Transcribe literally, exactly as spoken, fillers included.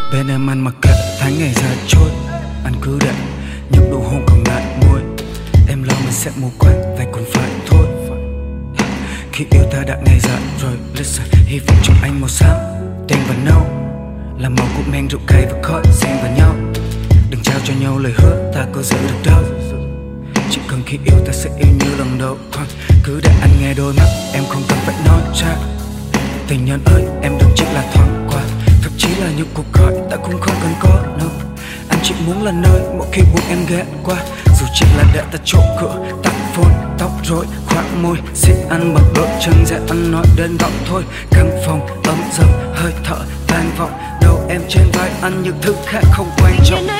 Bên em ăn mặc kệ tháng ngày ra trôi, anh cứ để những nụ hôn còn lại môi. Em lo mình sẽ mù quáng vậy còn phải thôi. Khi yêu ta đã ngày dặn rồi, listen, hy vọng trong anh màu xám đen và nâu là màu của men rượu cay và khói xen vào nhau. Đừng trao cho nhau lời hứa ta có giữ được đâu. Chỉ cần khi yêu ta sẽ yêu như lần đầu. Khoan, cứ để anh nghe đôi mắt em không cần phải nói ra. Tình nhân ơi, em đừng chỉ là thoáng qua, thậm chí là những cuộc gọi ta cũng không cần có đâu. Anh chỉ muốn là nơi mỗi khi buồn em ghé qua, dù chỉ là để ta trộm cửa, tắt phone, tóc rối, khoác môi, xin ăn bằng đôi chân dễ ăn nói đến gọng thôi. Căn phòng ấm dầm, hơi thở vang vọng, đầu em trên vai anh những thứ khác không quan trọng.